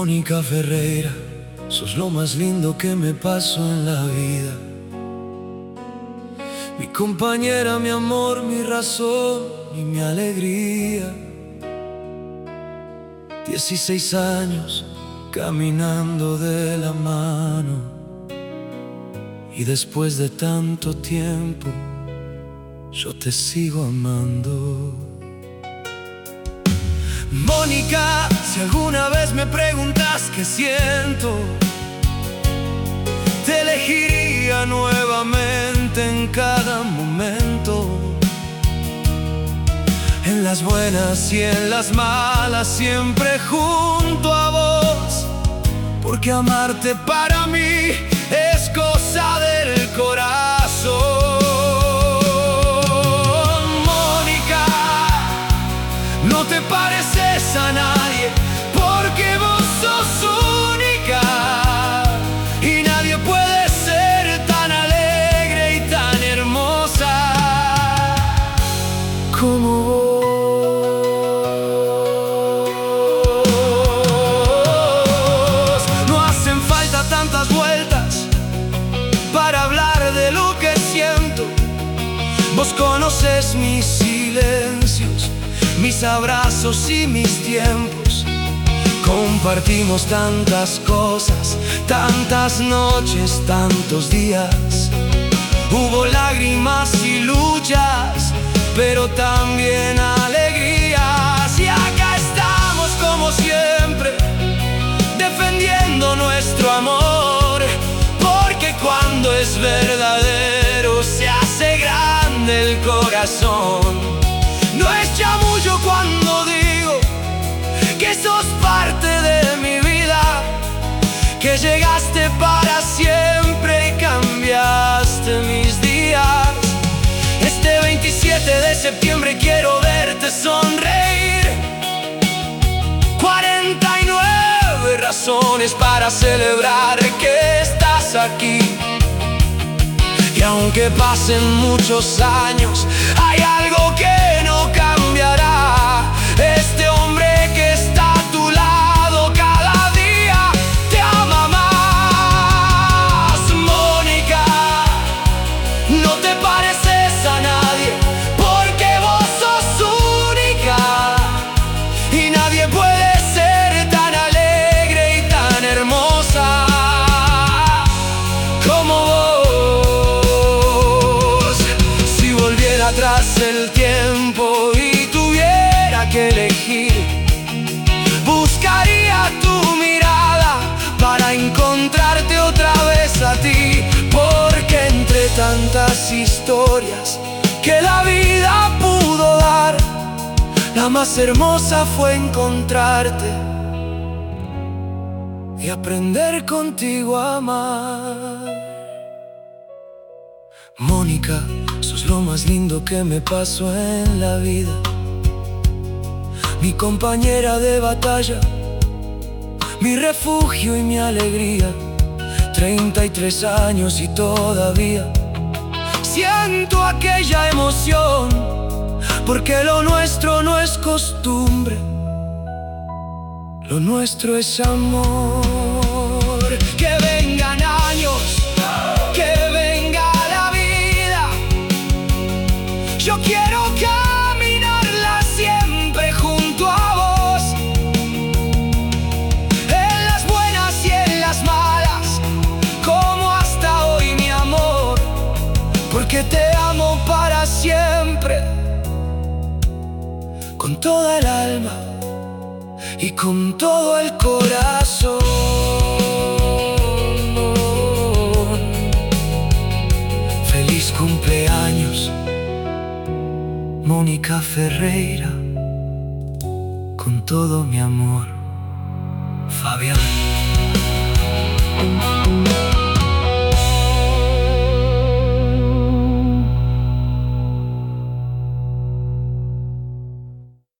Mónica Ferreira, sos lo más lindo que me pasó en la vida. Mi compañera, mi amor, mi razón y mi alegría. 16 años caminando de la mano, y después de tanto tiempo yo te sigo amando. Mónica, si alguna vez me preguntas qué siento, te elegiría nuevamente en cada momento. En las buenas y en las malas, siempre junto a vos, porque amarte para mí es cosa del corazón. Mónica, no te pareces a nadie, porque vos sos única, y nadie puede ser tan alegre y tan hermosa como vos. No hacen falta tantas vueltas para hablar de lo que siento. Vos conoces mis silencios, mis abrazos y mis tiempos. Compartimos tantas cosas, tantas noches, tantos días. Hubo lágrimas y luchas, pero también alegrías. Y acá estamos como siempre, defendiendo nuestro amor, porque cuando es verdadero se hace grande el corazón. No es chamullo cuando digo que sos parte de mi vida, que llegaste para siempre y cambiaste mis días. Este 27 de septiembre quiero verte sonreír. 49 razones para celebrar que estás aquí. Y aunque pasen muchos años, hay algo que no cambiará. Este hombre que está a tu lado cada día te ama más. Mónica, no te pareces a nadie, porque vos sos única, y nadie puede ser tan alegre y tan hermosa como vos. Atrás el tiempo y tuviera que elegir, buscaría tu mirada para encontrarte otra vez a ti, porque entre tantas historias que la vida pudo dar, la más hermosa fue encontrarte y aprender contigo a amar. Mónica, sos lo más lindo que me pasó en la vida. Mi compañera de batalla, mi refugio y mi alegría. 33 años y todavía siento aquella emoción, porque lo nuestro no es costumbre, lo nuestro es amor. Que vengan años, que venga la vida, yo quiero caminarla siempre junto a vos, en las buenas y en las malas, como hasta hoy, mi amor, porque te amo para siempre, con toda el alma y con todo el corazón. Feliz cumpleaños, Mónica Ferreira, con todo mi amor, Fabián.